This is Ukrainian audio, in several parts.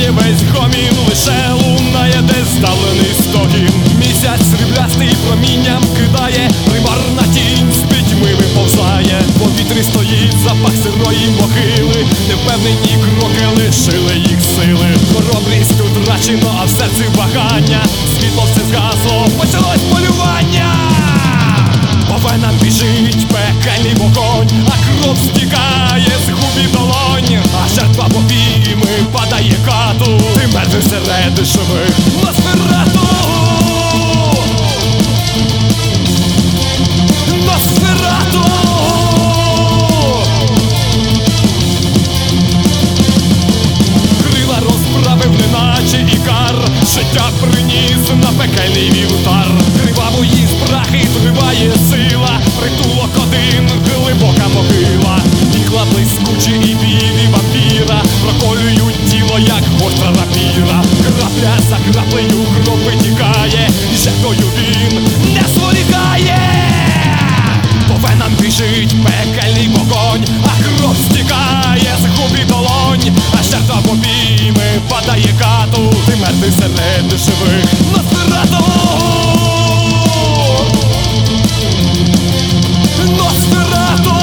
Стихає весь гомін, лише лунає десь здалений стогін. Місяць сріблястий промінням кидає, примарна тінь з пітьми виповзає. В повітрі стоїть запах сирої могили, невпевнені кроки лишили їх сили. Хоробрість утрачено, а в серці вагання. Світло все згасло, почалось полювання. По венам біжить пекельний вогонь, а кров стікає з губ і долонь. А жертва в обійми падає кату, ти мертвий серед живих. Носферату! Носферату! Крила розправив, неначе ікар, життя приніс на пекельний вівтар. Кривавої спрахи триває сила, притулок один, глибока могила. Ігла блискучі і білі вампіра проколюють тіло, як гостра рапіра. Крапля за краплею кров витікає, і жертвою він не зволікає. По венам біжить пекельний вогонь, а кров стікає з губ і долонь. А жертва в обійми падає кату, ти мертвий серед живих. Носферату! Носферату!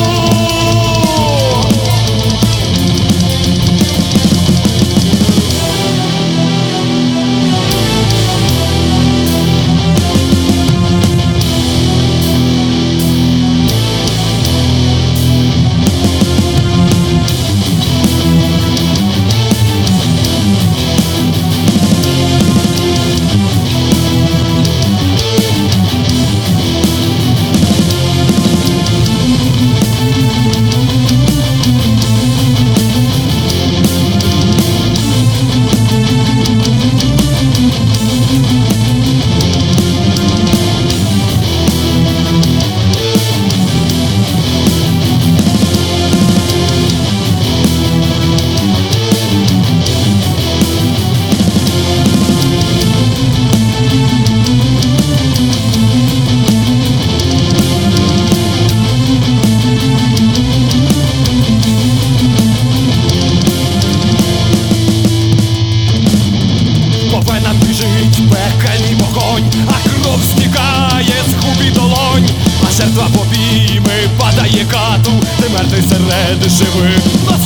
Пекельний вогонь, а кров стікає з губ і долонь. А жертва в обійми падає кату, ти мертвий серед живих.